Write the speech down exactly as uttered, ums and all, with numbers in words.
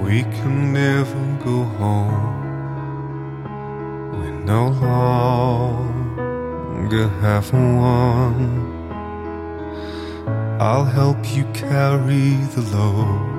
We can never go home. We no longer have one. I'll help you carry the load.